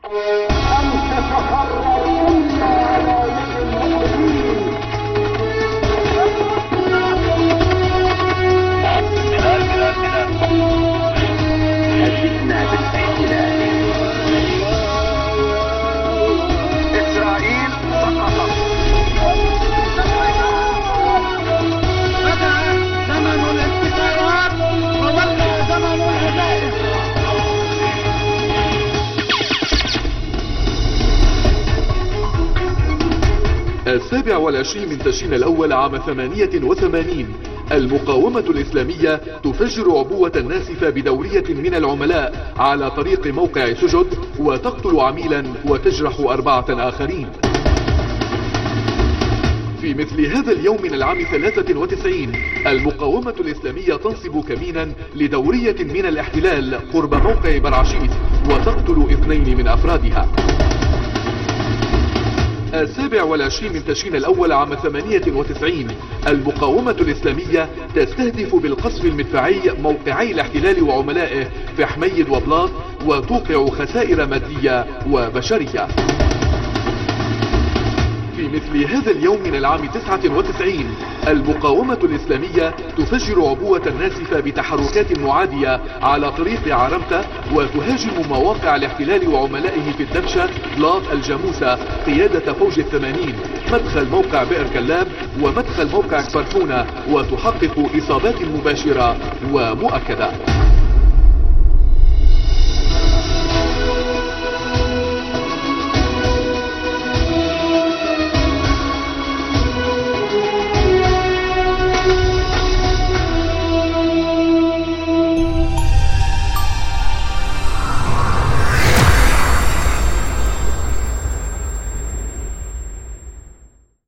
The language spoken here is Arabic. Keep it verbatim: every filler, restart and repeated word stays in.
أن تتحرر إلا على يد المؤمنين. بلال بلال بلال هزمنا بالاحتلال. إسرائيل سقطت. بدأ زمن الانتصارات وولى زمن الهزائم. السابع والعشرين من تشرين الأول عام ثمانية وثمانين، المقاومة الإسلامية تفجر عبوة ناسفة بدورية من العملاء على طريق موقع سجد، وتقتل عميلا وتجرح أربعة آخرين. في مثل هذا اليوم من العام ثلاثة وتسعين، المقاومة الإسلامية تنصب كمينا لدورية من الاحتلال قرب موقع برعشيت، وتقتل اثنين من أفرادها. السابع والعشرين من تشرين الأول عام ثمانية وتسعين، المقاومة الإسلامية تستهدف بالقصف المدفعي موقعي الاحتلال وعملائه في حميد وبلاط، وتوقع خسائر مادية وبشرية. في مثل هذا اليوم من العام تسعة وتسعين، المقاومة الإسلامية تفجر عبوة ناسفة بتحركات معادية على طريق عرمتة، وتهاجم مواقع الاحتلال وعملائه في الدبشة، بلاط، الجاموسة، قيادة فوج الثمانين، مدخل موقع بئر كلاب، ومدخل موقع فرفونة، وتحقق إصابات مباشرة ومؤكدة.